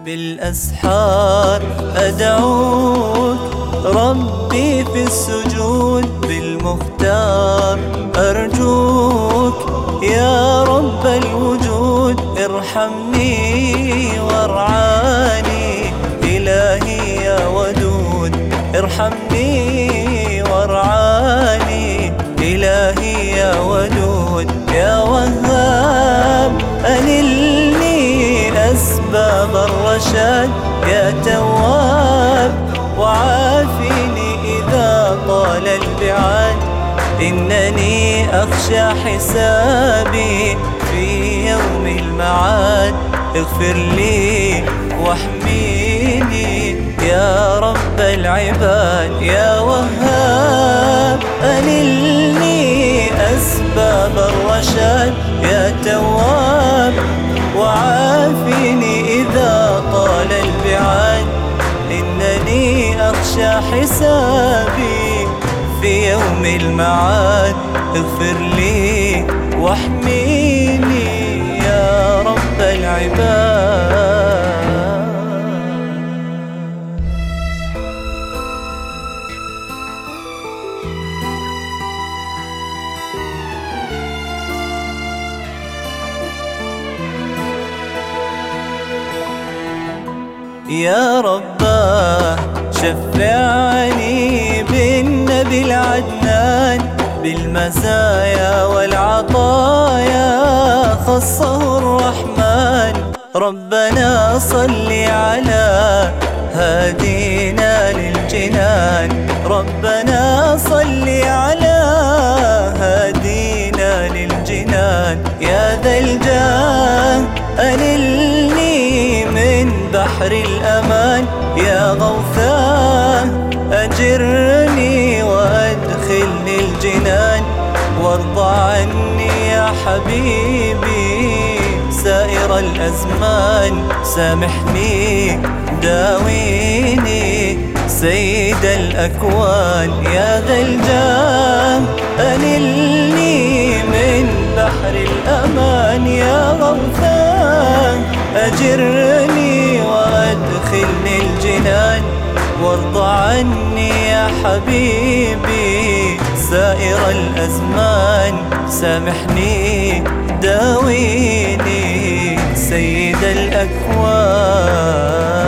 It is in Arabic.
بالأسحار أدعوك ربي في السجود بالمختار أرجوك يا رب الوجود ارحمني وارعاني إلهي يا ودود ارحمني وارعاني إلهي يا ودود يا وهاب أنلني أسباب الرشاد يا تواب وعافني إذا طال البعاد إنني أخشى حسابي في يوم المعاد اغفر لي واحميني يا رب العباد يا وهاب أنلني أسباب الرشاد يا تواب وعافني إذا طال البعاد إنني أخشى حسابي في يوم المعاد اغفر لي واحميني يا رب العباد. يا رباه شفعني بالنبي العدنان بالمزايا والعطايا خصه الرحمن ربنا صل على هادينا للجنان ربنا صل على هادينا للجنان يا ذا الجاه أنلني من بحر الأمان يا غوثاه أجرني وأدخلني الجنان وارض عني يا حبيبي سائر الأزمان سامحني داويني سيد الأكوان يا ذا الجاه أنلني من بحر الأمان يا غوثاه أجرني وأدخلني الجنان وارض عني يا حبيبي سائر الأزمان سامحني داويني سيد الأكوان.